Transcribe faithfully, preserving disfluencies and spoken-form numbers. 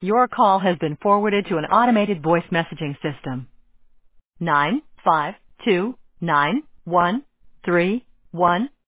Your call has been forwarded to an automated voice messaging system. Nine five two nine one three one